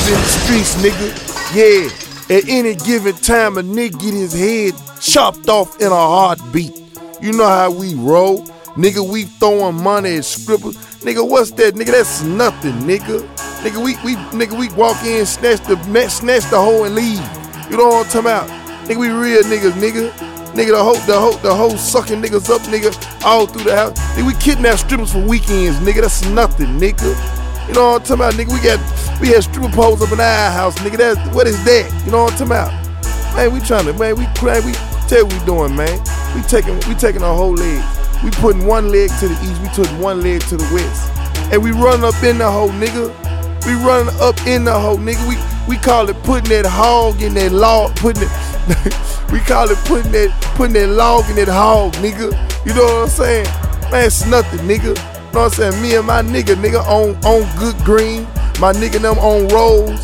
niggas in the streets, nigga. Yeah, at any given time, a nigga get his head chopped off in a heartbeat. You know how we roll. Nigga, we throwing money at strippers. Nigga, what's that? Nigga, that's nothing, nigga. Nigga, we walk in, snatch the hoe and leave. You know what I'm talking about? Nigga, we real niggas, nigga. Nigga, the hoe sucking niggas up, nigga, all through the house. Nigga, we kidnap strippers for weekends, nigga. That's nothing, nigga. You know what I'm talking about, nigga? We had stripper poles up in our house, nigga. What is that? You know what I'm talking about? Man, we tell you what we doing, man. We taking our whole leg. We putting one leg to the east, we putting one leg to the west. And we running up in the hole, nigga. We running up in the hole, nigga. We call it putting that hog in that log, we call it putting that log in that hog, nigga. You know what I'm saying? Man, it's nothing, nigga. You know what I'm saying? Me and my nigga on Good Green. My nigga them on Rolls.